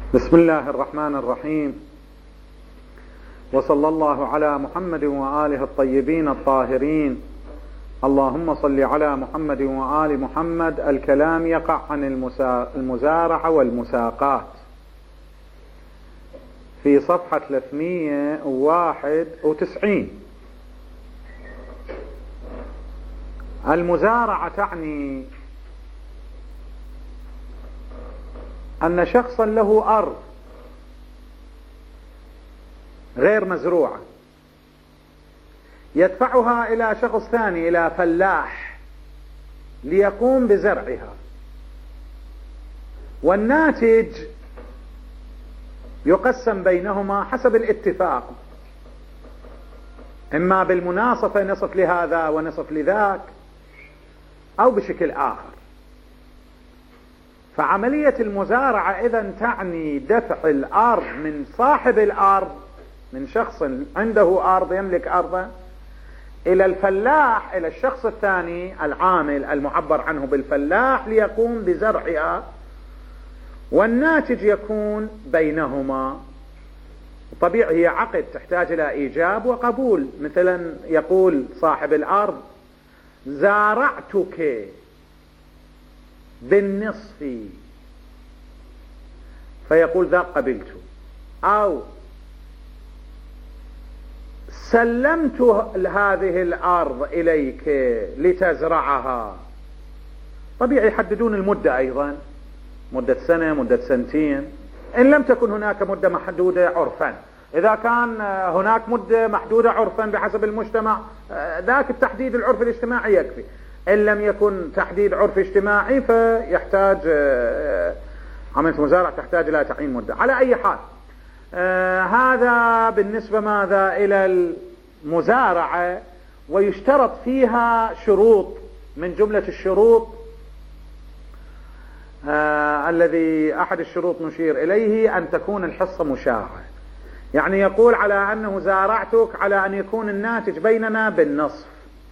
بسم الله الرحمن الرحيم، وصلى الله على محمد وآله الطيبين الطاهرين. اللهم صل على محمد وآل محمد. الكلام يقع عن المزارعة والمساقات في صفحة 391. المزارعة تعني أن شخصا له أرض غير مزروعة يدفعها إلى شخص ثاني، إلى فلاح، ليقوم بزرعها، والناتج يقسم بينهما حسب الاتفاق، إما بالمناصفة، نصف لهذا ونصف لذاك، أو بشكل آخر. فعملية المزارعة إذن تعني دفع الأرض من صاحب الأرض، من شخص عنده أرض يملك أرضه، إلى الفلاح، إلى الشخص الثاني العامل المعبر عنه بالفلاح، ليقوم بزرعها، والناتج يكون بينهما. طبيعي هي عقد تحتاج إلى إيجاب وقبول. مثلا يقول صاحب الأرض: زارعتك بالنصف، فيقول ذاك قبلت، أو سلمت هذه الأرض إليك لتزرعها. طبيعي يحددون المدة أيضا، مدة سنة، مدة سنتين، إن لم تكن هناك مدة محدودة عرفا. إذا كان هناك مدة محدودة عرفا بحسب المجتمع، ذاك التحديد العرف الاجتماعي يكفي. إن لم يكن تحديد عرف اجتماعي فيحتاج عملية مزارعة تحتاج إلى تعيين مدة. على أي حال، هذا بالنسبة ماذا إلى المزارعة. ويشترط فيها شروط، من جملة الشروط الذي أحد الشروط نشير إليه أن تكون الحصة مشاعة. يعني يقول على أنه زارعتك على أن يكون الناتج بيننا بالنصف.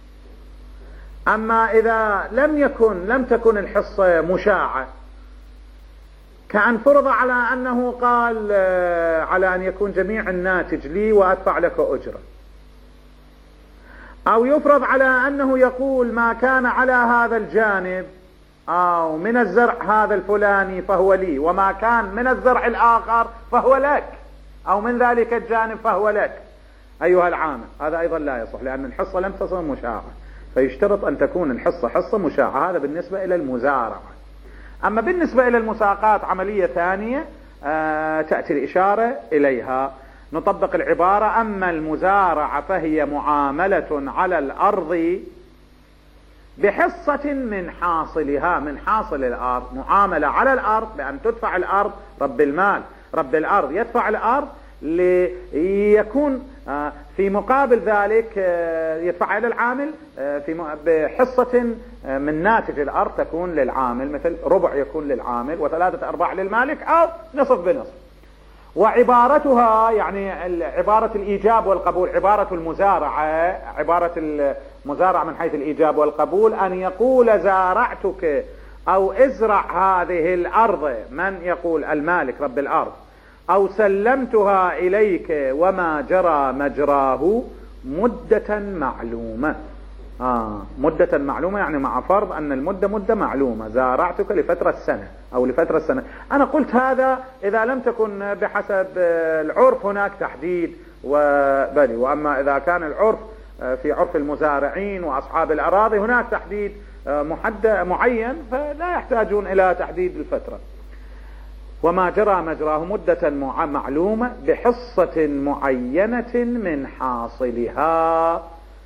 أما إذا لم تكن الحصة مشاعة، كأن فرض على أنه قال على أن يكون جميع الناتج لي وأدفع لك أجرة، أو يفرض على أنه يقول ما كان على هذا الجانب أو من الزرع هذا الفلاني فهو لي، وما كان من الزرع الآخر فهو لك، أو من ذلك الجانب فهو لك أيها العامل. هذا أيضا لا يصح، لأن الحصة لم تصل مشاعة، فيشترط أن تكون الحصة حصة مشاعة. هذا بالنسبة إلى المزارعة. أما بالنسبة إلى المساقات عملية ثانية تأتي الإشارة إليها. نطبق العبارة: أما المزارعة فهي معاملة على الأرض بحصة من حاصلها، من حاصل الأرض، معاملة على الأرض بأن تدفع الأرض، رب المال رب الأرض يدفع الأرض ليكون في مقابل ذلك يدفع إلى العامل بحصة من ناتج الأرض تكون للعامل، مثل ربع يكون للعامل و3/4 للمالك، أو نصف بنصف. وعبارتها يعني عبارة الإيجاب والقبول، عبارة المزارعة من حيث الإيجاب والقبول أن يقول زارعتك أو ازرع هذه الأرض، من يقول؟ المالك رب الأرض، أو سلمتها إليك وما جرى مجراه مدة معلومة. مدة معلومة يعني مع فرض أن المدة مدة معلومة. زارعتك لفترة سنة أو لفترة سنة. أنا قلت هذا إذا لم تكن بحسب العرف هناك تحديد وبلي، وأما إذا كان العرف في عرف المزارعين وأصحاب الأراضي هناك تحديد معين، فلا يحتاجون إلى تحديد الفترة. وما جرى مجراه مدة معلومة بحصة معينة من حاصلها.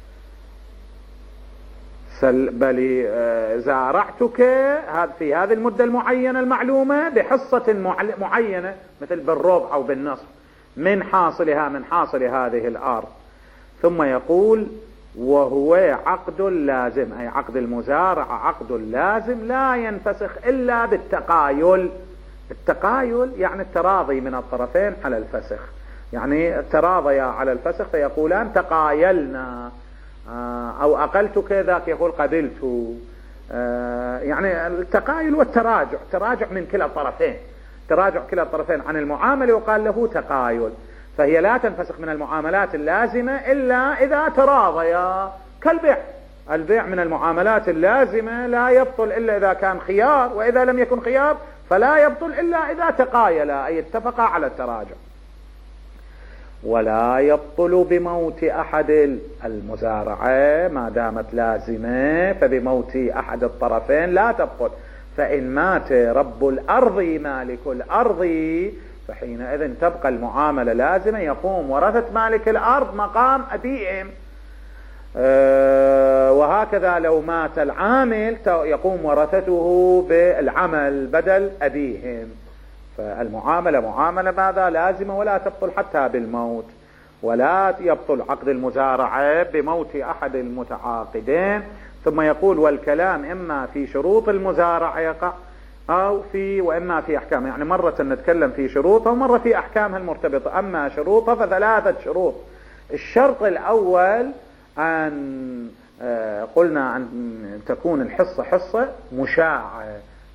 بل زارعتك في هذه المدة المعينة المعلومة بحصة معينة، مثل بالربع أو بالنصف، من حاصلها، من حاصل هذه الأرض. ثم يقول: وهو عقد لازم، أي عقد المزارعة عقد لازم لا ينفسخ إلا بالتقايل. التقايل يعني التراضي من الطرفين على الفسخ، يعني تراضيا على الفسخ فيقولان تقايلنا، أو أقلتك ذاك يقول قبلت. يعني التقايل والتراجع، تراجع من كلا الطرفين، تراجع كلا الطرفين عن المعاملة وقال له تقايل، فهي لا تنفسخ من المعاملات اللازمة إلا إذا تراضيا كالبيع. البيع من المعاملات اللازمة لا يبطل إلا إذا كان خيار، وإذا لم يكن خيار فلا يبطل إلا إذا تقايلا أي اتفقا على التراجع. ولا يبطل بموت أحد المزارعة ما دامت لازمة، فبموت أحد الطرفين لا تبطل. فإن مات رب الأرض مالك الأرض فحينئذ تبقى المعاملة لازمة، يقوم ورثة مالك الأرض مقام أبيهم. وهكذا لو مات العامل يقوم ورثته بالعمل بدل أبيهم. فالمعاملة معاملة ماذا؟ لازمة ولا تبطل حتى بالموت. ولا يبطل عقد المزارعة بموت أحد المتعاقدين. ثم يقول والكلام إما في شروط المزارعة يقع وإما في أحكام، يعني مرة نتكلم في شروطها ومرة في أحكامها المرتبطة. أما شروطها فثلاثة شروط. الشرط الأول أن قلنا أن تكون الحصة حصة مشاعة،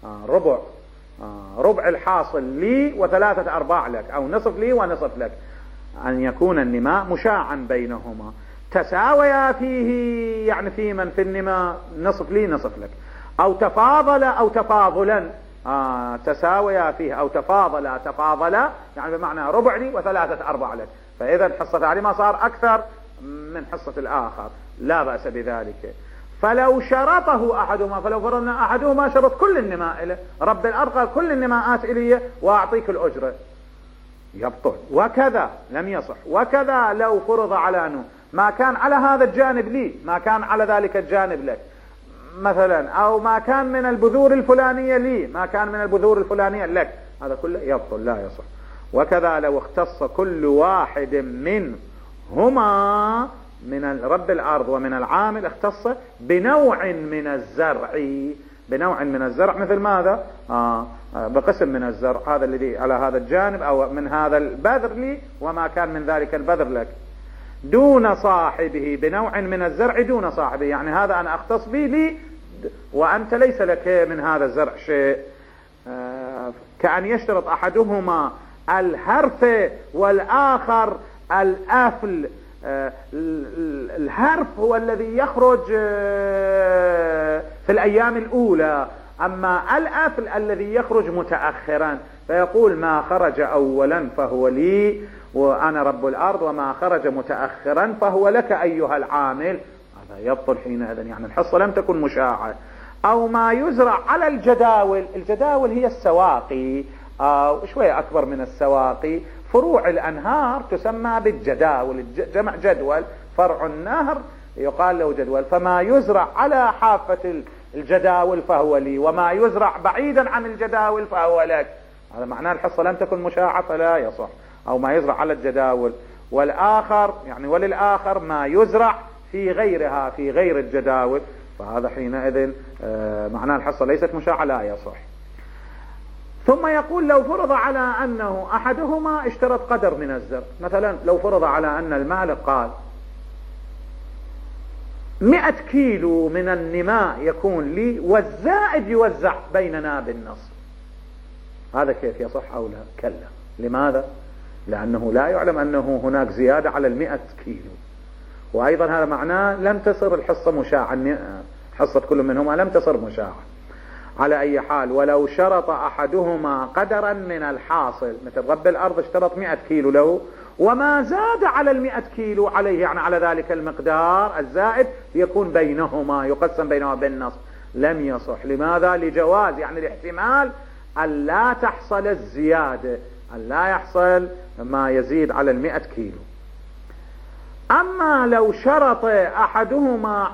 ربع الحاصل لي وثلاثة أرباع لك، أو نصف لي ونصف لك. أن يكون النماء مشاعا بينهما، تساويا فيه، يعني في من في النماء نصف لي نصف لك، أو تفاضل أو تفاضلا، تساويا فيه أو تفاضلا، يعني بمعنى ربع لي وثلاثة أرباع لك. فإذا حصة علي ما صار أكثر من حصة الآخر لا بأس بذلك. فلو شرطه أحدهما، فلو فرضنا أحدهما شرط كل النماء له، رب الأرض كل النماءات إلي وأعطيك الأجرة، يبطل. وكذا لم يصح. وكذا لو فرض على أنه ما كان على هذا الجانب لي، ما كان على ذلك الجانب لك مثلا، أو ما كان من البذور الفلانية لي، ما كان من البذور الفلانية لك، هذا كله يبطل لا يصح. وكذا لو اختص كل واحد منهما من رب الأرض ومن العامل، اختص بنوع من الزرع، بنوع من الزرع مثل ماذا؟ بقسم من الزرع، هذا الذي على هذا الجانب، أو من هذا البذر لي وما كان من ذلك البذر لك، دون صاحبه، بنوع من الزرع دون صاحبه، يعني هذا أنا أختص به لي وأنت ليس لك من هذا الزرع شيء. كأن يشترط أحدهما الهرث والآخر الأفل. الهرف هو الذي يخرج في الأيام الأولى، أما الأفل الذي يخرج متأخرا، فيقول ما خرج أولا فهو لي وأنا رب الأرض، وما خرج متأخرا فهو لك أيها العامل. هذا يبطل حينئذ، يعني الحصة لم تكن مشاعة. أو ما يزرع على الجداول، الجداول هي السواقي أو شوية أكبر من السواقي، فروع الأنهار تسمى بالجداول، جمع جدول، فرع النهر يقال له جدول. فما يزرع على حافة الجداول فهو لي، وما يزرع بعيدا عن الجداول فهو لك. هذا معناه الحصة لم تكن مشاعة فلا يصح. أو ما يزرع على الجداول. والآخر يعني وللآخر ما يزرع في غيرها، في غير الجداول، فهذا حينئذ معناه الحصة ليست مشاعة لا يصح. ثم يقول لو فرض على أنه أحدهما اشترط قدر من الزرع، مثلا لو فرض على أن المالك قال 100 كيلو من النماء يكون لي والزائد يوزع بيننا بالنصف، هذا كيف يصح أو لا؟ كلا. لماذا؟ لأنه لا يعلم أنه هناك زيادة على 100 كيلو، وأيضا هذا معناه لم تصر الحصة مشاعة، حصة كل منهما لم تصر مشاعة. على أي حال، ولو شرط أحدهما قدرا من الحاصل، مثل رب الأرض اشترط 100 كيلو له وما زاد على 100 كيلو عليه، يعني على ذلك المقدار الزائد يكون بينهما، يقسم بينهما بالنصف، لم يصح. لماذا؟ لجواز، يعني الاحتمال أن لا تحصل الزيادة، أن لا يحصل ما يزيد على 100 كيلو. أما لو شرط أحدهما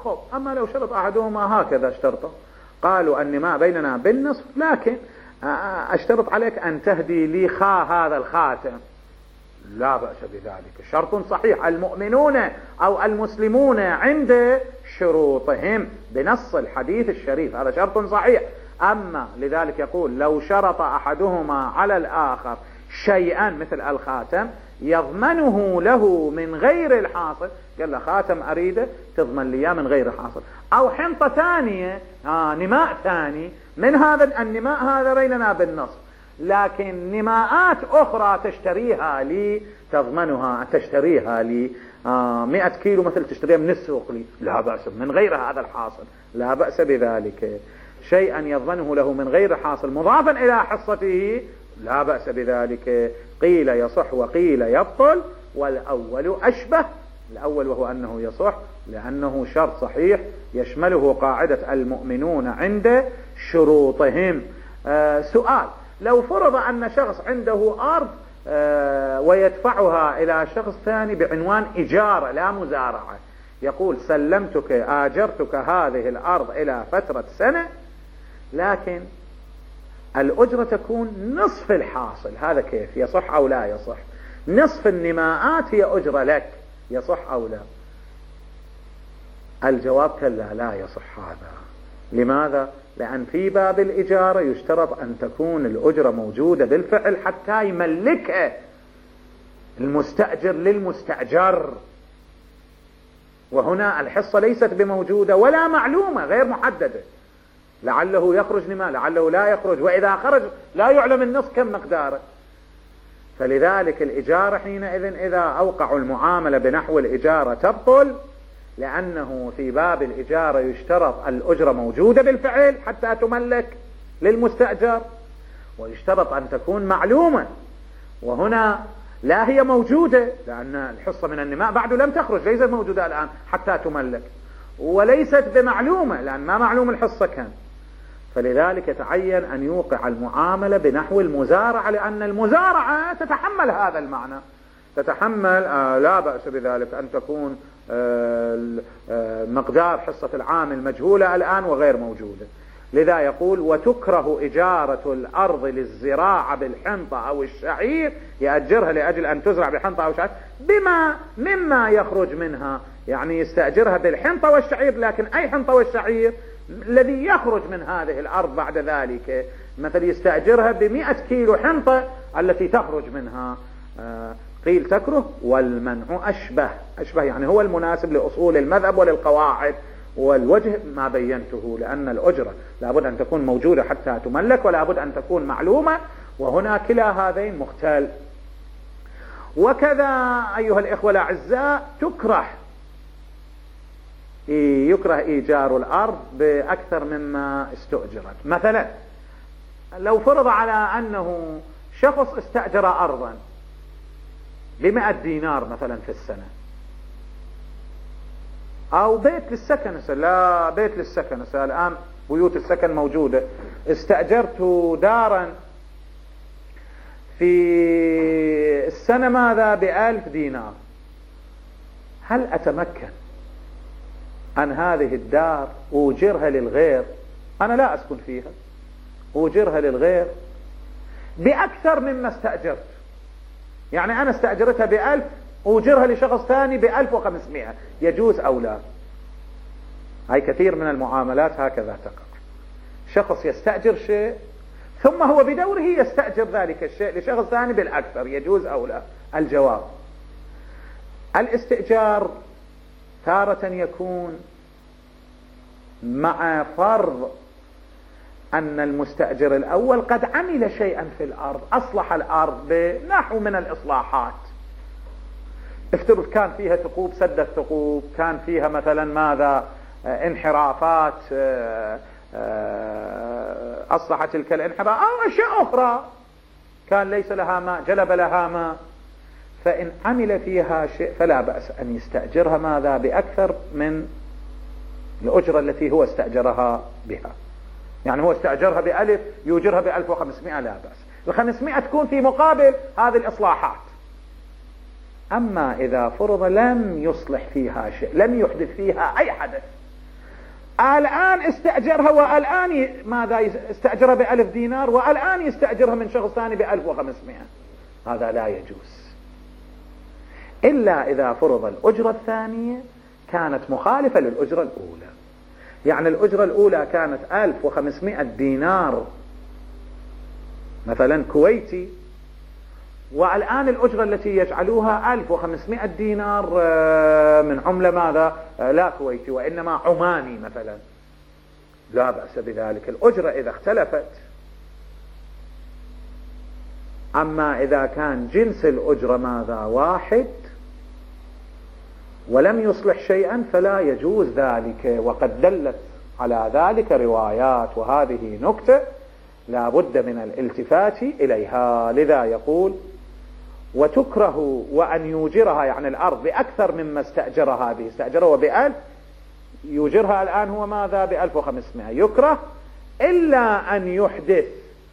هكذا اشترطه، قالوا النماء بيننا بالنصف، لكن اشترط عليك أن تهدي لي هذا الخاتم، لا بأس بذلك، شرط صحيح. المؤمنون أو المسلمون عند شروطهم بنص الحديث الشريف، هذا شرط صحيح. أما لذلك يقول لو شرط أحدهما على الآخر شيئا مثل الخاتم يضمنه له من غير الحاصل، قال له خاتم أريده تضمن لي من غير الحاصل، أو حنطة ثانية، نماء ثاني من هذا النماء هذا بيننا بالنصف، لكن نماءات أخرى تشتريها لي، تضمنها، تشتريها لي 100 كيلو مثل تشتريها من السوق لي، لا بأس من غير هذا الحاصل، لا بأس بذلك. شيئا يضمنه له من غير حاصل مضافا إلى حصته لا بأس بذلك. قيل يصح وقيل يبطل، والأول أشبه، الأول وهو أنه يصح لأنه شرط صحيح يشمله قاعدة المؤمنون عند شروطهم. سؤال: لو فرض أن شخص عنده أرض ويدفعها إلى شخص ثاني بعنوان إجارة لا مزارعة، يقول سلمتك، آجرتك هذه الأرض إلى فترة سنة، لكن الأجرة تكون نصف الحاصل، هذا كيف؟ يصح أو لا يصح؟ نصف النماءات هي أجرة لك، يصح أو لا؟ الجواب كلا، لا يصح هذا. لماذا؟ لأن في باب الإجارة يشترط أن تكون الأجرة موجودة بالفعل حتى يملكها المستأجر للمستأجر، وهنا الحصة ليست بموجودة ولا معلومة، غير محددة، لعله يخرج نماء، لعله لا يخرج، وإذا خرج لا يعلم النصف كم مقداره. فلذلك الإجارة حينئذ إذا أوقعوا المعاملة بنحو الإجارة تبطل، لأنه في باب الإجارة يشترط الأجرة موجودة بالفعل حتى تملك للمستأجر، ويشترط أن تكون معلومة، وهنا لا هي موجودة، لأن الحصة من النماء بعد لم تخرج، ليست موجودة الآن حتى تملك، وليست بمعلومة لأن ما معلوم الحصة كان. فلذلك يتعين أن يوقع المعاملة بنحو المزارعة، لأن المزارعة تتحمل هذا المعنى، تتحمل لا بأس بذلك أن تكون مقدار حصة العامل مجهولة الآن وغير موجودة. لذا يقول: وتكره إجارة الأرض للزراعة بالحنطة أو الشعير، يأجرها لأجل أن تزرع بحنطة أو شعير مما يخرج منها، يعني يستأجرها بالحنطة والشعير، لكن أي حنطة والشعير الذي يخرج من هذه الأرض بعد ذلك، مثل يستأجرها ب100 كيلو حنطة التي تخرج منها. قيل تكره، والمنع أشبه يعني هو المناسب لأصول المذهب وللقواعد، والوجه ما بينته، لأن الأجرة لابد أن تكون موجودة حتى تملك، ولابد أن تكون معلومة، وهنا كلا هذين مختل. وكذا أيها الإخوة الأعزاء يكره إيجار الأرض بأكثر مما استؤجرت. مثلا لو فرض على أنه شخص استأجر أرضا ب100 دينار مثلا في السنة، أو بيت للسكن، لا بيت للسكن، الآن بيوت السكن موجودة، استأجرت دارا في السنة ماذا ب1000 دينار، هل أتمكن أن هذه الدار أوجرها للغير؟ أنا لا أسكن فيها، أوجرها للغير بأكثر مما استأجرت، يعني أنا استأجرتها ب1000 أوجرها لشخص ثاني ب1500، يجوز أو لا؟ هاي كثير من المعاملات هكذا تقع، شخص يستأجر شيء ثم هو بدوره يستأجر ذلك الشيء لشخص ثاني بالأكثر، يجوز أو لا؟ الجواب: الاستئجار تارة يكون مع فرض أن المستأجر الأول قد عمل شيئا في الأرض، أصلح الأرض بنحو من الإصلاحات، افترض كان فيها ثقوب، سد الثقوب، كان فيها مثلا ماذا انحرافات، أصلح تلك الانحراف، أو أشياء أخرى كان ليس لها ماء جلب لها ماء، فإن عمل فيها شيء فلا بأس أن يستأجرها ماذا بأكثر من الأجرة التي هو استأجرها بها، يعني هو استأجرها ب1000 يوجرها ب1500، لا بأس، ال500 تكون في مقابل هذه الإصلاحات. أما إذا فرض لم يصلح فيها شيء، لم يحدث فيها أي حدث، الآن استأجرها، والآن ماذا استأجرها ب1000 دينار، والآن يستأجرها من شخص ثاني ب1500، هذا لا يجوز، إلا إذا فرض الأجرة الثانية كانت مخالفة للأجرة الأولى، يعني الأجرة الأولى كانت 1500 دينار مثلا كويتي، والآن الأجرة التي يجعلوها 1500 دينار من عملة ماذا لا كويتي وإنما عماني مثلا، لا بأس بذلك. الأجرة إذا اختلفت أما إذا كان جنس الأجرة ماذا واحد ولم يصلح شيئا فلا يجوز ذلك، وقد دلت على ذلك روايات، وهذه نكتة لا بد من الالتفات إليها. لذا يقول وتكره وأن يوجرها، يعني الأرض بأكثر مما استأجرها، هذه استأجرها ب1000 يوجرها الآن هو ماذا ب1500، يكره إلا أن يحدث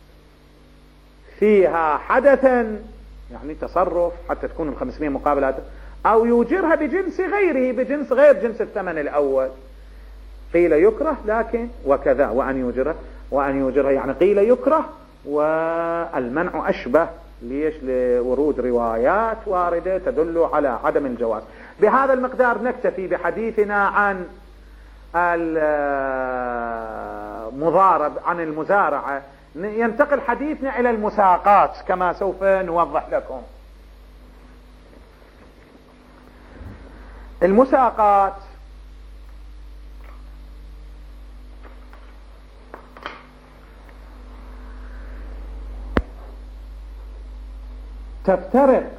فيها حدثا، يعني تصرف حتى تكون 500 مقابلات، أو يوجرها بجنس غيره، بجنس غير جنس الثمن الأول. قيل يكره لكن وكذا وأن يوجرها يعني قيل يكره، والمنع أشبه ليش؟ لورود روايات واردة تدل على عدم الجواز. بهذا المقدار نكتفي بحديثنا عن المضارب، عن المزارعة. ينتقل حديثنا إلى المساقات كما سوف نوضح لكم. المساقات تفترق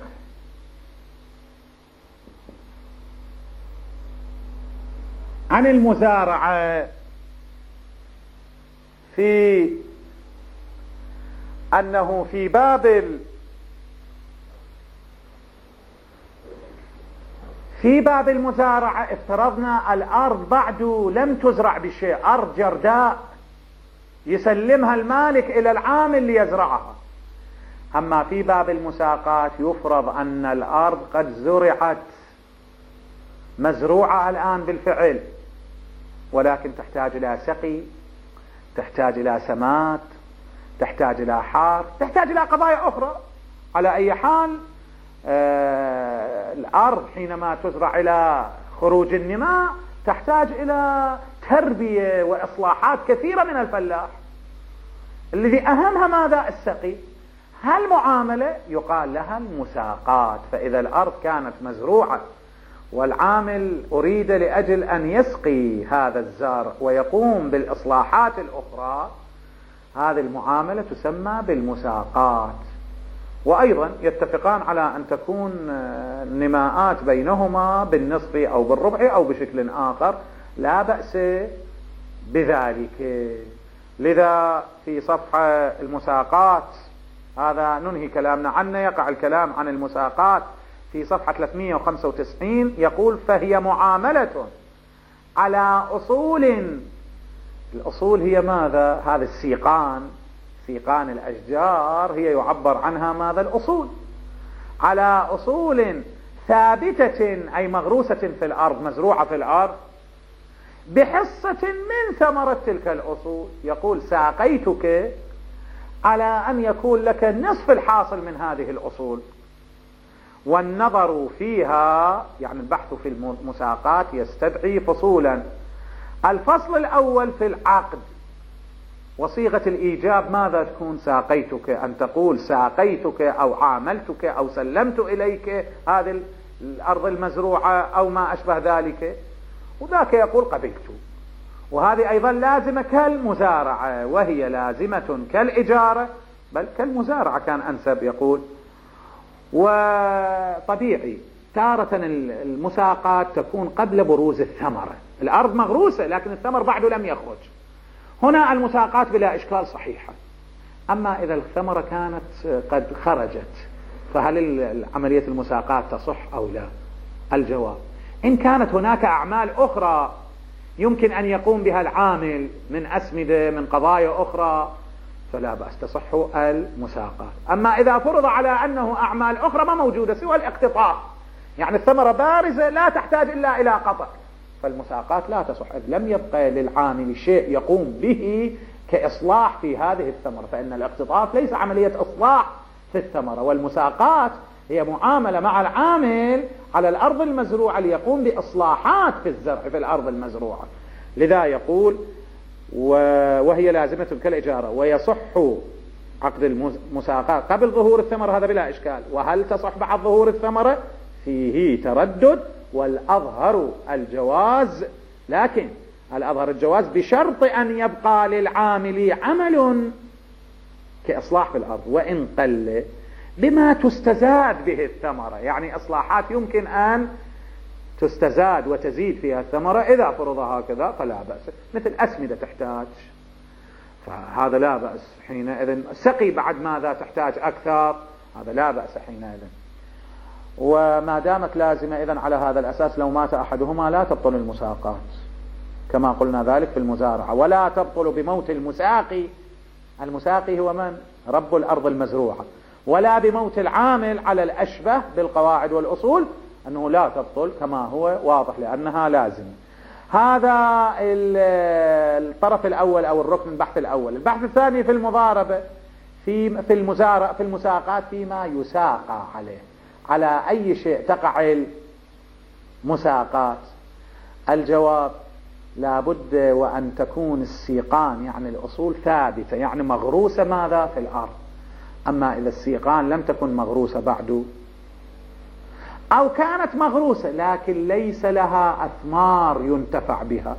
عن المزارعة في أنه في باب المزارعة افترضنا الأرض بعد لم تزرع بشيء، أرض جرداء يسلمها المالك إلى العامل ليزرعها. أما في باب المساقات يفرض أن الأرض قد زرعت، مزروعة الآن بالفعل، ولكن تحتاج إلى سقي، تحتاج إلى سمات، تحتاج إلى حار، تحتاج إلى قضايا أخرى. على أي حال الأرض حينما تزرع إلى خروج النماء تحتاج إلى تربية وإصلاحات كثيرة من الفلاح، الذي أهمها ماذا؟ السقي. هالمعاملة يقال لها المساقات. فإذا الأرض كانت مزروعة والعامل أريد لأجل أن يسقي هذا الزارع ويقوم بالإصلاحات الأخرى، هذه المعاملة تسمى بالمساقات. وأيضا يتفقان على أن تكون نماءات بينهما بالنصف أو بالربع أو بشكل آخر، لا بأس بذلك. لذا في صفحة المساقات، هذا ننهي كلامنا عنه، يقع الكلام عن المساقات في صفحة 395. يقول فهي معاملة على أصول. الأصول هي ماذا؟ هذا السيقان، سيقان الأشجار هي يعبر عنها ماذا؟ الأصول. على أصول ثابتة أي مغروسة في الأرض، مزروعة في الأرض، بحصة من ثمرة تلك الأصول. يقول ساقيتك على أن يكون لك نصف الحاصل من هذه الأصول. والنظر فيها، يعني البحث في المساقات يستدعي فصولا. الفصل الأول في العقد، وصيغة الإيجاب ماذا تكون؟ ساقيتك، أن تقول ساقيتك أو عاملتك أو سلمت إليك هذه الأرض المزروعة أو ما أشبه ذلك، وذاك يقول قبلت. وهذه أيضا لازمة كالمزارعة، وهي لازمة كالإجارة، بل كالمزارعة كان أنسب. يقول وطبيعي تارة المساقات تكون قبل بروز الثمرة، الأرض مغروسة لكن الثمر بعد لم يخرج. هنا المساقات بلا إشكال صحيحة. أما إذا الثمرة كانت قد خرجت فهل عملية المساقات تصح أو لا؟ الجواب إن كانت هناك أعمال أخرى يمكن أن يقوم بها العامل من أسمدة من قضايا أخرى فلا بأس، تصح المساقات. أما إذا فرض على أنه أعمال أخرى ما موجودة سوى الاقتطاع، يعني الثمرة بارزة لا تحتاج إلا إلى قطع، فالمساقات لا تصح، إذ لم يبقى للعامل شيء يقوم به كإصلاح في هذه الثمرة، فإن الاقتطاف ليس عملية إصلاح في الثمرة، والمساقات هي معاملة مع العامل على الأرض المزروعة ليقوم بإصلاحات في الزرع في الأرض المزروعة. لذا يقول وهي لازمة كالإجارة، ويصح عقد المساقات قبل ظهور الثمرة، هذا بلا إشكال. وهل تصح بعد ظهور الثمرة؟ فيه تردد، والأظهر الجواز، لكن الأظهر الجواز بشرط أن يبقى للعامل عمل كإصلاح في الأرض، وإن قل بما تستزاد به الثمرة، يعني إصلاحات يمكن أن تستزاد وتزيد فيها الثمرة، إذا فرض هكذا فلا بأس، مثل أسمدة تحتاج، فهذا لا بأس حينئذ. سقي بعد ماذا تحتاج أكثر، هذا لا بأس حينئذ. وما دامت لازمة إذن على هذا الأساس لو مات أحدهما لا تبطل المساقات، كما قلنا ذلك في المزارعة. ولا تبطل بموت المساقي، المساقي هو من؟ رب الأرض المزروعة. ولا بموت العامل على الأشبه بالقواعد والأصول أنه لا تبطل كما هو واضح لأنها لازمة. هذا الطرف الأول أو الركن البحث الأول. البحث الثاني في المضاربة في المساقات فيما يساقى عليه، على أي شيء تقع المساقات. الجواب لابد وأن تكون السيقان يعني الأصول ثابتة، يعني مغروسة ماذا في الأرض. أما إذا السيقان لم تكن مغروسة بعد أو كانت مغروسة لكن ليس لها أثمار ينتفع بها،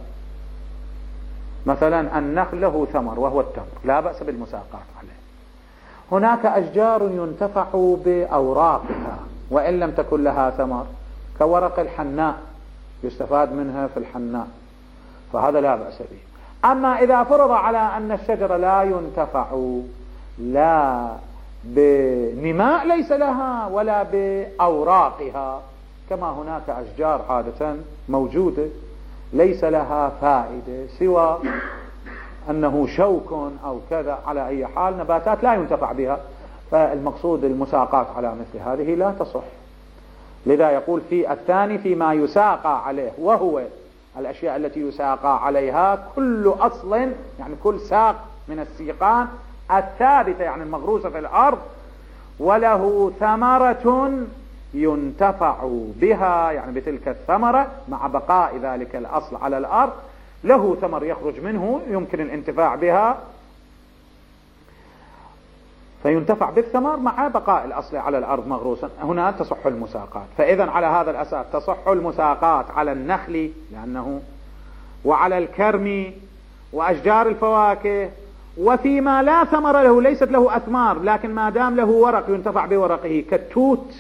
مثلا النخل له ثمر وهو التمر، لا بأس بالمساقات عليه. هناك أشجار ينتفع بأوراقها وإن لم تكن لها ثمر، كورق الحناء يستفاد منها في الحناء، فهذا لا بأس به. أما إذا فرض على أن الشجرة لا ينتفع لا بنماء ليس لها ولا بأوراقها، كما هناك أشجار عادة موجودة ليس لها فائدة سوى أنه شوك أو كذا، على أي حال نباتات لا ينتفع بها، فالمقصود المساقات على مثل هذه لا تصح. لذا يقول في الثاني فيما يساقى عليه، وهو الأشياء التي يساقى عليها كل أصل، يعني كل ساق من السيقان الثابتة يعني المغروسة في الأرض، وله ثمرة ينتفع بها، يعني بتلك الثمرة مع بقاء ذلك الأصل على الأرض، له ثمر يخرج منه يمكن الانتفاع بها، فينتفع بالثمر مع بقاء الأصل على الأرض مغروسا، هنا تصح المساقات. فإذا على هذا الأساس تصح المساقات على النخل لأنه وعلى الكرم وأشجار الفواكه، وفيما لا ثمر له ليست له أثمار لكن ما دام له ورق ينتفع بورقه، كالتوت،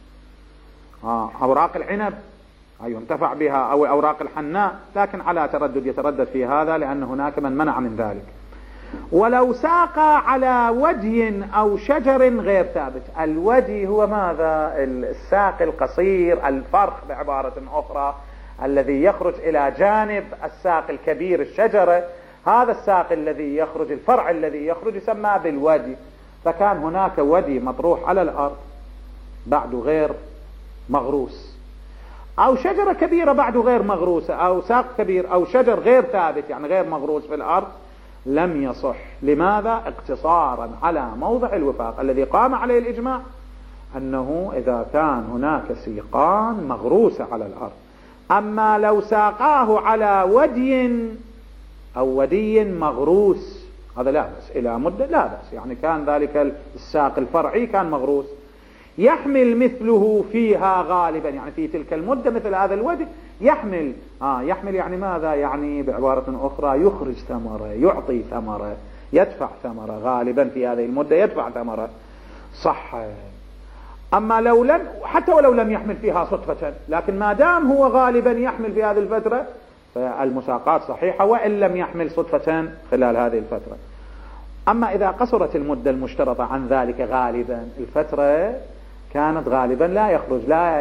أوراق العنب ينتفع بها، أو أوراق الحناء، لكن على تردد يتردد في هذا لأن هناك من منع من ذلك. ولو ساقى على ودي أو شجر غير ثابت، الودي هو ماذا؟ الساق القصير، الفرخ بعبارة أخرى الذي يخرج إلى جانب الساق الكبير الشجرة، هذا الساق الذي يخرج، الفرع الذي يخرج يسمى بالودي. فكان هناك ودي مطروح على الأرض بعد غير مغروس، أو شجرة كبيرة بعد غير مغروسة، أو ساق كبير أو شجر غير ثابت يعني غير مغروس في الأرض، لم يصح. لماذا؟ اقتصارا على موضع الوفاق الذي قام عليه الإجماع، أنه إذا كان هناك سيقان مغروسة على الأرض. أما لو ساقاه على ودي أو ودي مغروس هذا لا بأس، إلى مدة لا بأس، يعني كان ذلك الساق الفرعي كان مغروس، يحمل مثله فيها غالبا، يعني في تلك المدة مثل هذا الودي يحمل يحمل يعني ماذا؟ يعني بعبارة أخرى يخرج ثمرة، يعطي ثمرة، يدفع ثمرة، غالبا في هذه المدة يدفع ثمرة، صح. أما لو لم، حتى ولو لم يحمل فيها صدفة، لكن ما دام هو غالبا يحمل في هذه الفترة فالمساقات صحيحة وإن لم يحمل صدفة خلال هذه الفترة. أما إذا قصرت المدة المشترطة عن ذلك، غالبا الفترة كانت غالبا لا يخرج لا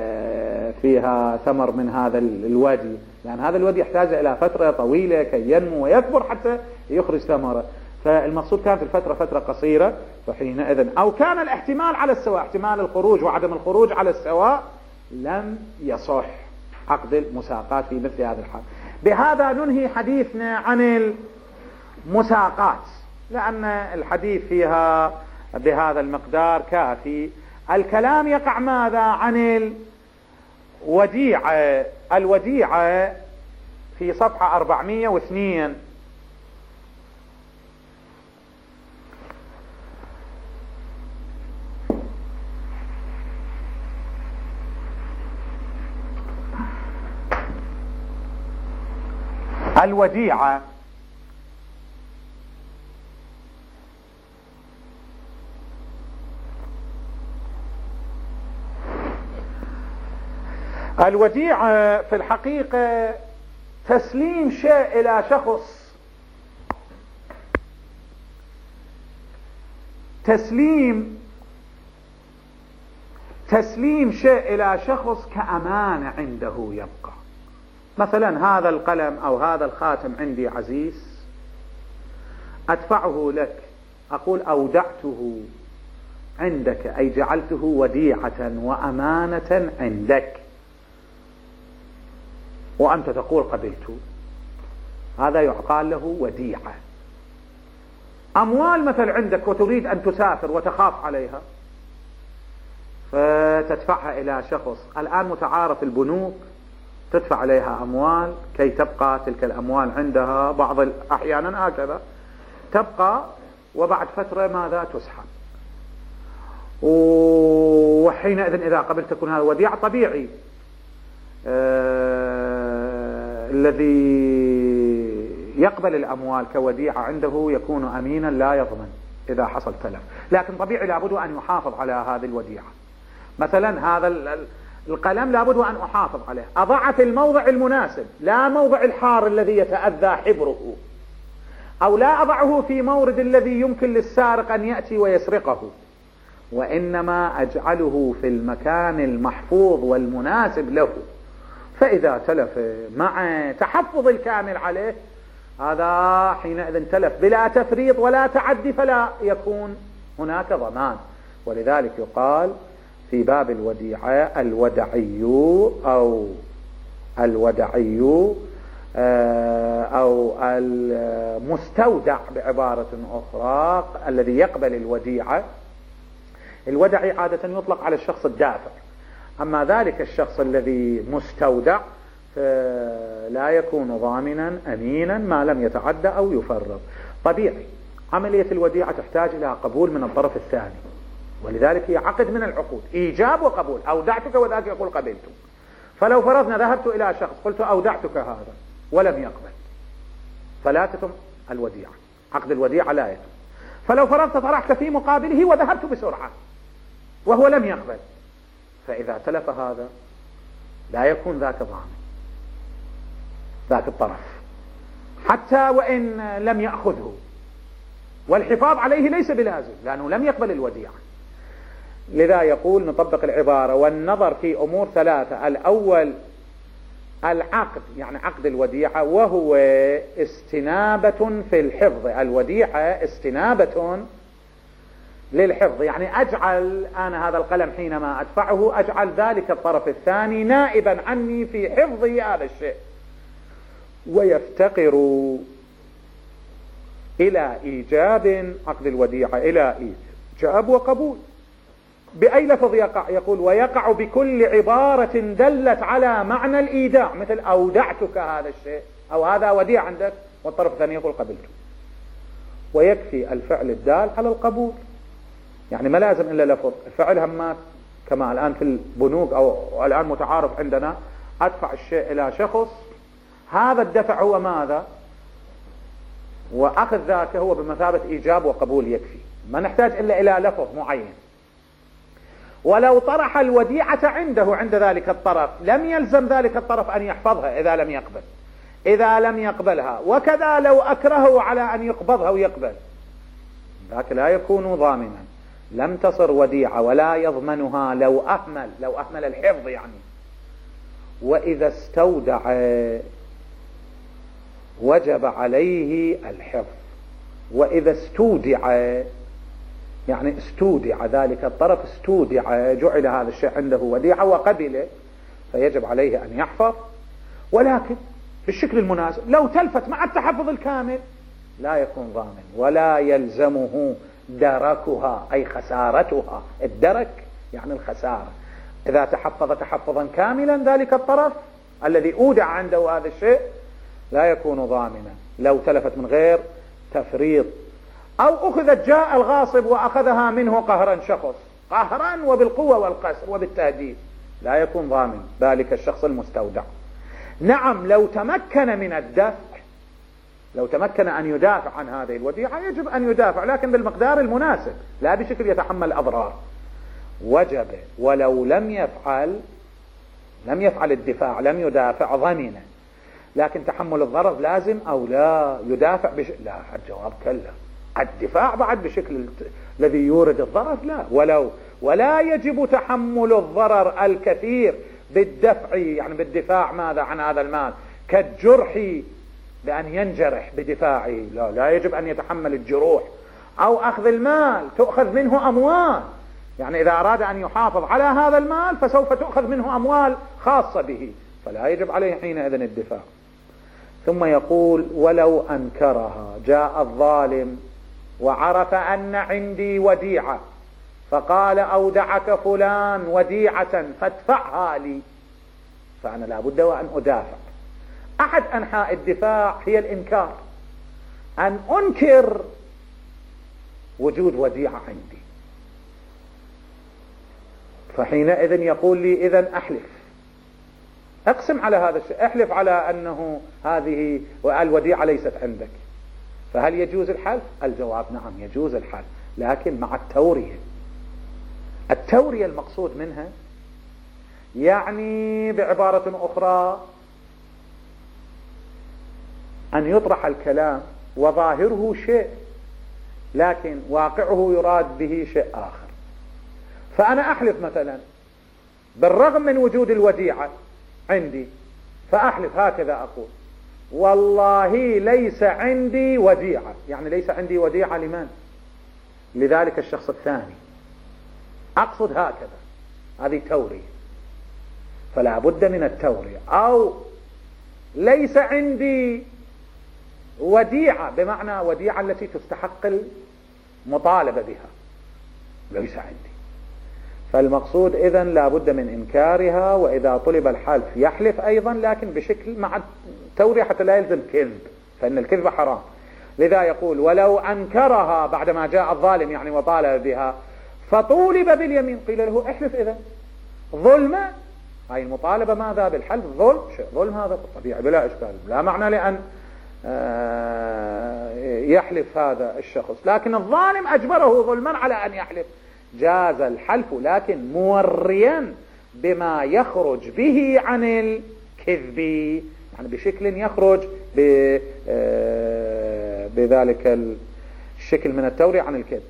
فيها ثمر من هذا الودي، لأن هذا الودي يحتاج إلى فترة طويلة كي ينمو ويكبر حتى يخرج ثمرة، فالمقصود كانت الفترة فترة قصيرة، فحينئذ أو كان الاحتمال على السواء، احتمال الخروج وعدم الخروج على السواء، لم يصح عقد المساقات في مثل هذا الحال. بهذا ننهي حديثنا عن المساقات، لأن الحديث فيها بهذا المقدار كافي. الكلام يقع ماذا؟ عن الوديعة. الوديعة في صفحة 402. الوديعة الوديعة في الحقيقة تسليم شيء إلى شخص، تسليم شيء إلى شخص كأمانة عنده يبقى. مثلا هذا القلم أو هذا الخاتم عندي عزيز، أدفعه لك، أقول أودعته عندك، أي جعلته وديعة وأمانة عندك، وأنت تقول قبلت، هذا يقال له وديعة. أموال مثل عندك وتريد أن تسافر وتخاف عليها فتدفعها إلى شخص، الآن متعارف البنوك تدفع عليها أموال كي تبقى تلك الأموال عندها، بعض أحيانا هكذا تبقى وبعد فترة ماذا تسحب، وحينئذ إذا قبل تكون هذا وديعة. طبيعي الذي يقبل الأموال كوديعة عنده يكون أمينا لا يضمن إذا حصل تلف، لكن طبيعي لابد أن يحافظ على هذه الوديعة. مثلا هذا القلم لابد أن أحافظ عليه، أضعه في الموضع المناسب، لا موضع الحار الذي يتأذى حبره، أو لا أضعه في مورد الذي يمكن للسارق أن يأتي ويسرقه، وإنما أجعله في المكان المحفوظ والمناسب له. فإذا تلف مع تحفظ الكامل عليه، هذا حينئذ تلف بلا تفريط ولا تعدي، فلا يكون هناك ضمان. ولذلك يقال في باب الوديعة الودعي أو المستودع بعبارة أخرى، الذي يقبل الوديعة. الودعي عادة يطلق على الشخص الدافع، أما ذلك الشخص الذي مستودع لا يكون ضامنا أمينا ما لم يتعدى أو يفرط. طبيعي عملية الوديعة تحتاج إلى قبول من الطرف الثاني، ولذلك هي عقد من العقود، إيجاب وقبول. أودعتك وذاك يقول قبلت. فلو فرضنا ذهبت إلى شخص قلت أودعتك هذا ولم يقبل، فلا تتم الوديعة، عقد الوديعة لا يتم. فلو فرضت طرحت في مقابله وذهبت بسرعة وهو لم يقبل، فإذا تلف هذا لا يكون ذاك ضامن، ذاك الطرف حتى وإن لم يأخذه، والحفاظ عليه ليس بلازم لأنه لم يقبل الوديعة. لذا يقول نطبق العبارة والنظر في أمور ثلاثة: الأول العقد، يعني عقد الوديعة، وهو استنابة في الحفظ. الوديعة استنابة للحفظ، يعني أجعل أنا هذا القلم حينما أدفعه أجعل ذلك الطرف الثاني نائبا عني في حفظ هذا الشيء، ويفتقر إلى إيجاب عقد الوديعة، إلى إيجاب وقبول. بأي لفظ يقع؟ يقول ويقع بكل عبارة دلت على معنى الإيداع، مثل أودعتك هذا الشيء، أو هذا وديع عندك، والطرف الثاني يقول قبلته. ويكفي الفعل الدال على القبول، يعني ما لازم إلا لفظ الفعل. همات كما الآن في البنوك أو الآن متعارف عندنا، أدفع الشيء إلى شخص، هذا الدفع هو ماذا؟ وأخذ ذاك هو بمثابة إيجاب وقبول، يكفي، ما نحتاج إلا إلى لفظ معين. ولو طرح الوديعة عنده عند ذلك الطرف لم يلزم ذلك الطرف أن يحفظها إذا لم يقبلها، وكذا لو أكرهه على أن يقبضها ويقبل، ذاك لا يكون ضامنا، لم تصر وديعة ولا يضمنها لو أهمل الحفظ يعني. وإذا استودع وجب عليه الحفظ، وإذا استودع يعني استودع ذلك الطرف، استودع جعل هذا الشيء عنده وديعة وقبله، فيجب عليه أن يحفظ، ولكن بالشكل المناسب. لو تلفت مع التحفظ الكامل لا يكون ضامن، ولا يلزمه دركها أي خسارتها. الدرك يعني الخسارة. إذا تحفظ تحفظا كاملا ذلك الطرف الذي أودع عنده هذا الشيء لا يكون ضامنا لو تلفت من غير تفريط، أو أخذت جاء الغاصب وأخذها منه قهرا، شخص قهرا وبالقوة والقسر وبالتهديد، لا يكون ضامن ذلك الشخص المستودع. نعم لو تمكن من الدفع، لو تمكن أن يدافع عن هذه الوديعة يجب أن يدافع، لكن بالمقدار المناسب، لا بشكل يتحمل أضرار، وجب. ولو لم يفعل لم يفعل الدفاع، لم يدافع، ضمن. لكن تحمل الضرر لازم أو لا يدافع لا، الجواب كلا. الدفاع بعد بشكل الذي يورد الضرر لا، ولا يجب تحمل الضرر الكثير بالدفع، يعني بالدفاع ماذا عن هذا المال، كالجرح بأن ينجرح بدفاعه، لا يجب أن يتحمل الجروح. أو أخذ المال تؤخذ منه أموال، يعني إذا أراد أن يحافظ على هذا المال فسوف تؤخذ منه أموال خاصة به، فلا يجب عليه حينئذ الدفاع. ثم يقول ولو أنكرها، جاء الظالم وعرف أن عندي وديعة فقال أودعك فلان وديعة فادفعها لي، فأنا لا بد وأن أدافع. أحد أنحاء الدفاع هي الإنكار، أن أنكر وجود وديعة عندي، فحينئذ يقول لي إذن أحلف، اقسم على هذا الشيء، احلف على أنه هذه الوديعة ليست عندك. فهل يجوز الحلف؟ الجواب نعم يجوز الحلف، لكن مع التورية. التورية المقصود منها يعني بعبارة أخرى أن يطرح الكلام وظاهره شيء لكن واقعه يراد به شيء آخر. فأنا أحلف مثلا بالرغم من وجود الوديعة عندي، فأحلف هكذا أقول والله ليس عندي وديعة، يعني ليس عندي وديعة لمن؟ لذلك الشخص الثاني، أقصد هكذا، هذه تورية، فلا بد من التورية. أو ليس عندي وديعة بمعنى وديعة التي تستحق المطالبة بها، ليس عندي، فالمقصود إذن لا بد من إنكارها. وإذا طلب الحلف يحلف أيضا لكن بشكل مع التورية حتى لا يلزم كذب، فإن الكذب حرام. لذا يقول ولو أنكرها بعدما جاء الظالم يعني وطالب بها فطولب باليمين، قيل له احلف إذن ظلما، هاي المطالبة ماذا بالحلف ظلم، شيء ظلم هذا طبيعي بلا إشكال، لا معنى لأن يحلف هذا الشخص، لكن الظالم أجبره ظلما على أن يحلف، جاز الحلف لكن موريا بما يخرج به عن الكذب، يعني بشكل يخرج بذلك الشكل من التورية عن الكذب.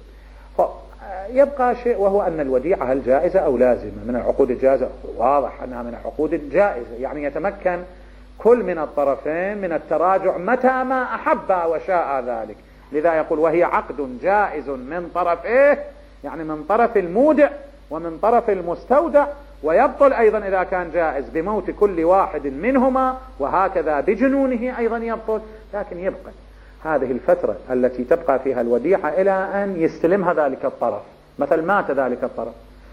يبقى شيء وهو أن الوديعة هل جائزة أو لازمة من العقود الجائزة؟ واضح أنها من العقود الجائزة، يعني يتمكن كل من الطرفين من التراجع متى ما أحب وشاء ذلك. لذا يقول وهي عقد جائز من طرفيه، يعني من طرف المودع ومن طرف المستودع، ويبطل أيضا إذا كان جائز بموت كل واحد منهما، وهكذا بجنونه أيضا يبطل. لكن يبقى هذه الفترة التي تبقى فيها الوديعة إلى أن يستلمها ذلك الطرف، مثل مات ذلك الطرف،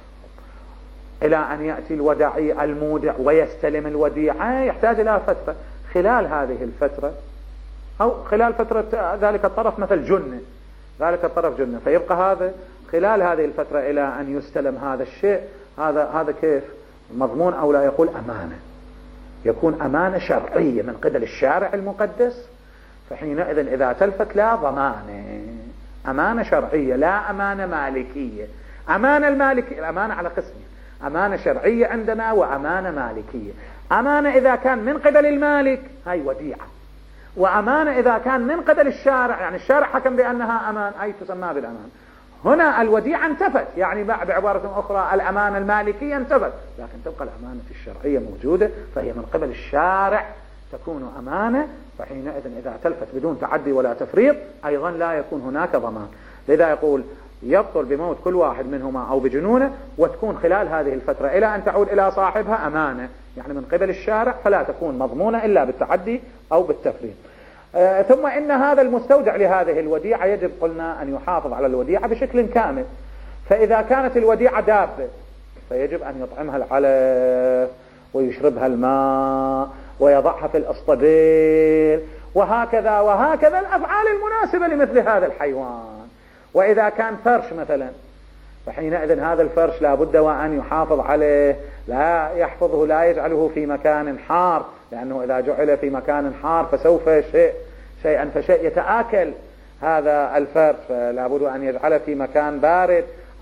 إلى أن يأتي الوداعي المودع ويستلم الوديعة يحتاج إلى فترة. خلال هذه الفترة أو خلال فترة ذلك الطرف مثل جنة، ذلك الطرف جنة، فيبقى هذا خلال هذه الفترة إلى أن يستلم هذا الشيء، هذا كيف مضمون أو لا؟ يقول أمانة، يكون أمانة شرعية من قبل الشارع المقدس، فحينئذ إذا تلفت لا ضمانة، أمانة شرعية لا أمانة مالكية. أمانة المالكية، الأمانة على قسمين، أمانة شرعية عندنا وأمانة مالكية. أمانة إذا كان من قبل المالك هاي وديعة، وأمانة إذا كان من قبل الشارع، يعني الشارع حكم بأنها أمان، أي تسمى بالأمان. هنا الوديعة انتفت، يعني بعبارة أخرى الأمانة المالكية انتفت، لكن تبقى الأمانة الشرعية موجودة، فهي من قبل الشارع تكون أمانة، فحينئذ إذا تلفت بدون تعدي ولا تفريط أيضا لا يكون هناك ضمان. لذا يقول يبطل بموت كل واحد منهما أو بجنونه، وتكون خلال هذه الفترة إلى أن تعود إلى صاحبها أمانة، يعني من قبل الشارع، فلا تكون مضمونة إلا بالتعدي أو بالتفريط. ثم إن هذا المستودع لهذه الوديعة يجب قلنا أن يحافظ على الوديعة بشكل كامل. فإذا كانت الوديعة دابة فيجب أن يطعمها العلف ويشربها الماء ويضعها في الأسطبيل، وهكذا الأفعال المناسبة لمثل هذا الحيوان. وإذا كان فرش مثلا، فحينئذ هذا الفرش لا بد وأن يحافظ عليه، لا يحفظه، لا يجعله في مكان حار، لأنه إذا جعل في مكان حار فسوف شيئا فشيء يتآكل هذا الفرش، فلا بد أن يجعله في مكان بارد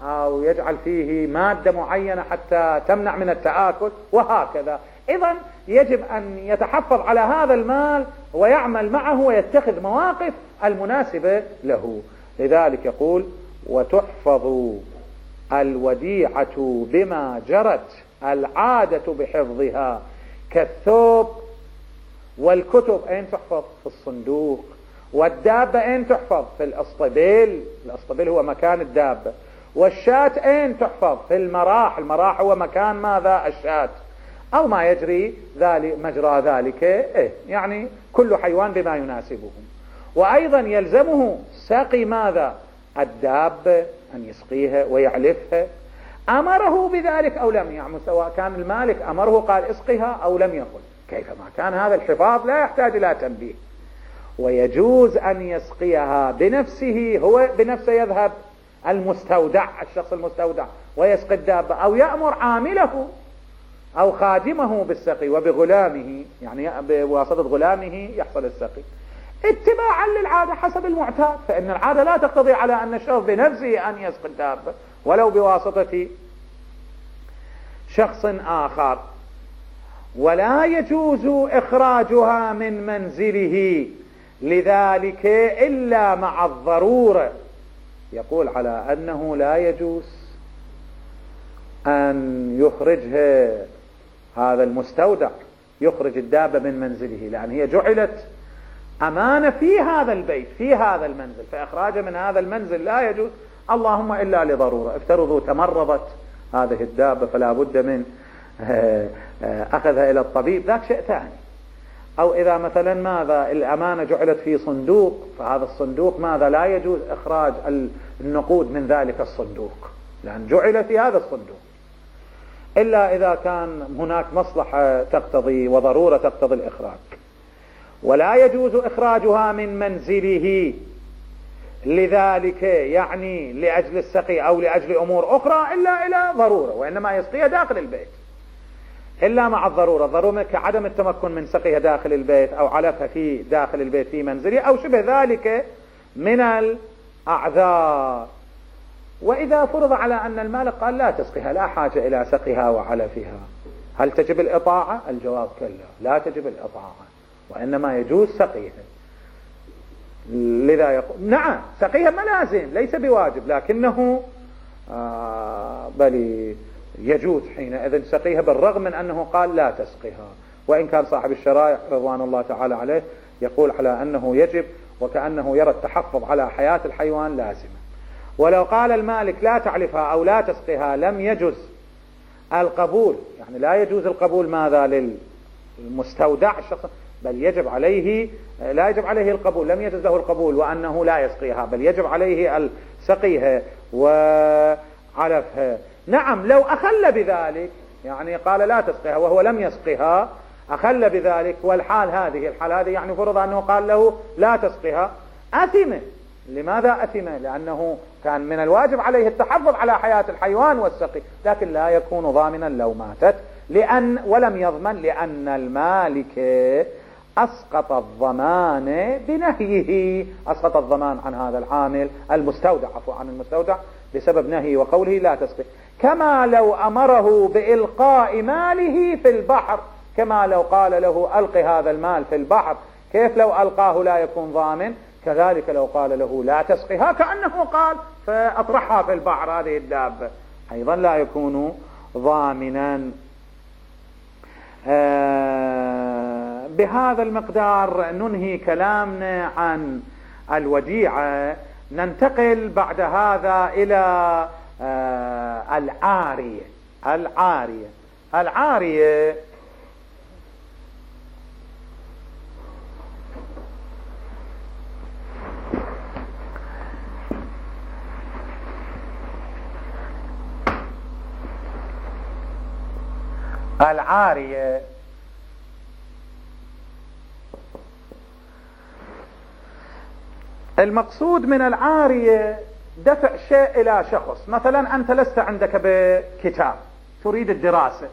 أو يجعل فيه مادة معينة حتى تمنع من التآكل وهكذا. إذن يجب أن يتحفظ على هذا المال ويعمل معه ويتخذ مواقف المناسبة له. لذلك يقول: وتحفظ الوديعة بما جرت العادة بحفظها كالثوب والكتب. أين تحفظ؟ في الصندوق. والدابة أين تحفظ؟ في الأسطبل. الأسطبل هو مكان الدابة. والشاة أين تحفظ؟ في المراح. المراح هو مكان ماذا؟ الشاة، أو ما يجري ذلك مجرى ذلك. يعني كل حيوان بما يناسبه. وأيضا يلزمه سقي ماذا؟ الدابة، أن يسقيها ويعلفها. أمره بذلك أو لم، يعني سواء كان المالك أمره قال اسقها أو لم يقل، كيفما كان هذا الحفاظ لا يحتاج إلى تنبيه. ويجوز أن يسقيها بنفسه، هو بنفسه يذهب المستودع، الشخص المستودع، ويسقي الدابة، أو يأمر عامله أو خادمه بالسقي وبغلامه، يعني بواسطة غلامه يحصل السقي اتباعا للعادة حسب المعتاد. فإن العادة لا تقتضي على أن الشخص بنفسه أن يسقي الدابة ولو بواسطة شخص آخر. ولا يجوز إخراجها من منزله لذلك إلا مع الضرورة. يقول على أنه لا يجوز أن يخرجها هذا المستودع، يخرج الدابة من منزله، لأن هي جعلت أمانة في هذا البيت، في هذا المنزل، فإخراجها من هذا المنزل لا يجوز، اللهم إلا لضرورة. افترضوا تمرضت هذه الدابة فلا بد من أخذها إلى الطبيب، ذاك شيء ثاني. أو إذا مثلا ماذا الأمانة جعلت في صندوق، فهذا الصندوق ماذا لا يجوز إخراج النقود من ذلك الصندوق، لأن جعل في هذا الصندوق، إلا إذا كان هناك مصلحة تقتضي وضرورة تقتضي الإخراج. ولا يجوز إخراجها من منزله لذلك، يعني لأجل السقي أو لأجل أمور أخرى، إلا إلى ضرورة، وإنما يسقيها داخل البيت إلا مع الضرورة. ضرورة كعدم التمكن من سقيها داخل البيت أو علفها في داخل البيت في منزله أو شبه ذلك من الأعذار. وإذا فرض على أن المالك قال لا تسقيها، لا حاجة إلى سقيها وعلفها، هل تجب الإطاعة؟ الجواب كلا، لا تجب الإطاعة، وإنما يجوز سقيها. لذا يقول نعم سقيها ملازم ليس بواجب، لكنه بل يجوز حينئذ سقيها، بالرغم من أنه قال لا تسقيها، وإن كان صاحب الشرائع رضوان الله تعالى عليه يقول على أنه يجب، وكأنه يرى التحفظ على حياة الحيوان لازمة. ولو قال المالك لا تعلفها أو لا تسقيها لم يجوز القبول، يعني لا يجوز القبول ماذا للمستودع الشخص، بل يجب عليه، لا يجب عليه القبول، لم يجوز له القبول وأنه لا يسقيها، بل يجب عليه سقيها وعلفها. نعم لو أخل بذلك، يعني قال لا تسقيها وهو لم يسقيها، أخل بذلك، والحال هذه الحال هذه يعني فرض أنه قال له لا تسقيها، أثم. لماذا أثم؟ لأنه كان من الواجب عليه التحفظ على حياة الحيوان والسقي، لكن لا يكون ضامنا لو ماتت، ولم يضمن لأن المالك أسقط الضمان بنهيه، أسقط الضمان عن هذا العامل المستودع، عفوا عن المستودع، بسبب نهيه وقوله لا تسقي. كما لو أمره بإلقاء ماله في البحر، كما لو قال له ألق هذا المال في البحر، كيف لو ألقاه لا يكون ضامن؟ كذلك لو قال له لا تسقيها كأنه قال فأطرحها في البحر هذه الدابة، أيضا لا يكون ضامنا. بهذا المقدار ننهي كلامنا عن الوديعة. ننتقل بعد هذا إلى العارية. العارية المقصود من العارية دفع شيء إلى شخص. مثلا أنت لست عندك بكتاب تريد الدراسة،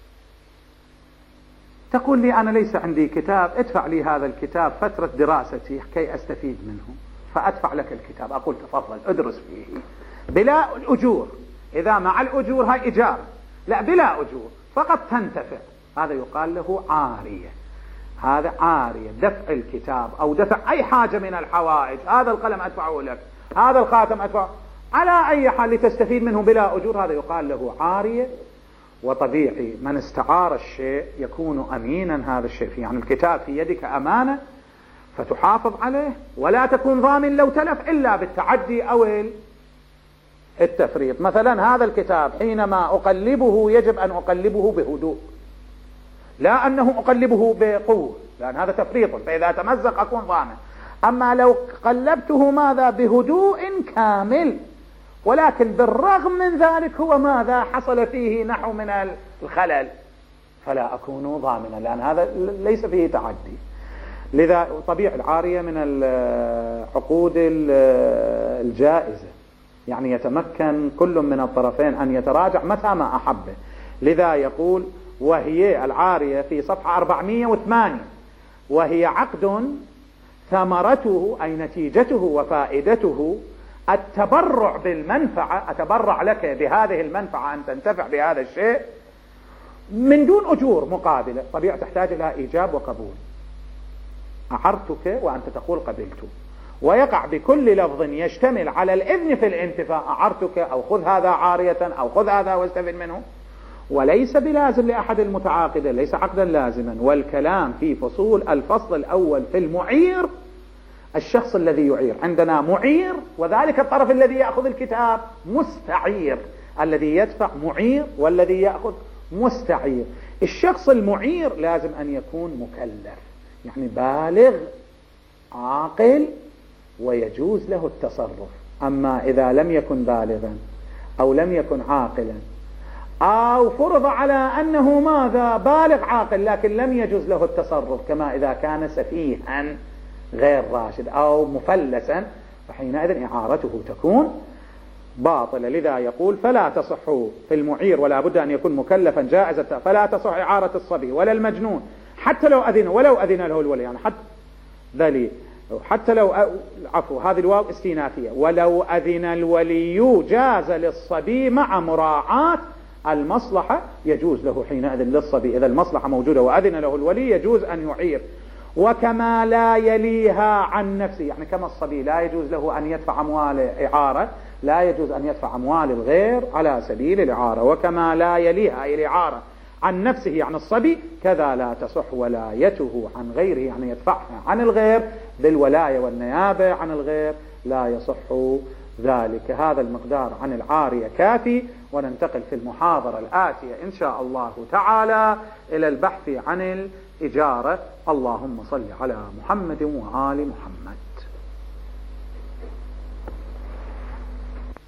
تقول لي أنا ليس عندي كتاب، ادفع لي هذا الكتاب فترة دراستي كي أستفيد منه، فأدفع لك الكتاب، أقول تفضل ادرس فيه بلا أجور، إذا مع الأجور هاي إجارة، لا بلا أجور فقط تنتفع، هذا يقال له عارية. هذا عارية، دفع الكتاب أو دفع أي حاجة من الحوائج، هذا القلم أدفعه لك، هذا الخاتم أدفعه على أي حال لتستفيد منه بلا أجور، هذا يقال له عارية. وطبيعي من استعار الشيء يكون أمينا هذا الشيء فيه، يعني الكتاب في يدك أمانة فتحافظ عليه ولا تكون ضامن لو تلف إلا بالتعدي أو التفريط. مثلا هذا الكتاب حينما أقلبه يجب أن أقلبه بهدوء، لا أنه أقلبه بقوة، لأن هذا تفريط، فإذا تمزق أكون ضامن. أما لو قلبته ماذا بهدوء كامل، ولكن بالرغم من ذلك هو ماذا حصل فيه نحو من الخلل، فلا أكون ضامنا، لأن هذا ليس فيه تعدي. لذا طبيعي العارية من العقود الجائزة، يعني يتمكن كل من الطرفين أن يتراجع متى ما أحبه. لذا يقول وهي العارية في صفحة 408 وهي عقد ثمرته أي نتيجته وفائدته التبرع بالمنفعة، أتبرع لك بهذه المنفعة أن تنتفع بهذا الشيء من دون أجور مقابلة. طبيعة تحتاج إلى إيجاب وقبول، أعرتك وأنت تقول قبلت، ويقع بكل لفظ يشتمل على الإذن في الانتفاع، أعرتك أو خذ هذا عارية أو خذ هذا واستفد منه، وليس بلازم لأحد المتعاقدين، ليس عقدا لازما. والكلام في فصول الفصل الأول في المعير، الشخص الذي يعير، عندنا معير وذلك الطرف الذي يأخذ الكتاب مستعير، الذي يدفع معير والذي يأخذ مستعير. الشخص المعير لازم أن يكون مكلف، يعني بالغ عاقل ويجوز له التصرف. أما إذا لم يكن بالغا أو لم يكن عاقلا أو فرض على أنه ماذا بالغ عاقل لكن لم يجوز له التصرف، كما إذا كان سفيها غير راشد أو مفلسا، فحينئذ إعارته تكون باطلة. لذا يقول فلا تصح في المعير، ولا بد أن يكون مكلفا جائزة، فلا تصح إعارة الصبي ولا المجنون حتى لو أذن، ولو أذن له الولي، يعني حتى لو عفو هذه الواو استئنافية، ولو أذن الولي جاز للصبي مع مراعاة المصلحة، يجوز له حينئذ للصبي إذا المصلحة موجودة وأذن له الولي يجوز أن يعير. وكما لا يليها عن نفسه، يعني كما الصبي لا يجوز له أن يدفع أموال إعارة، لا يجوز أن يدفع أموال الغير على سبيل الإعارة. وكما لا يليها أي الإعارة عن نفسه عن الصبي، كذا لا تصح ولايته عن غيره، يعني يدفعها عن الغير بالولاية والنيابة عن الغير، لا يصح ذلك. هذا المقدار عن العارية كافي، وننتقل في المحاضرة الآتية إن شاء الله تعالى إلى البحث عن الإجارة. اللهم صل على محمد وآل محمد.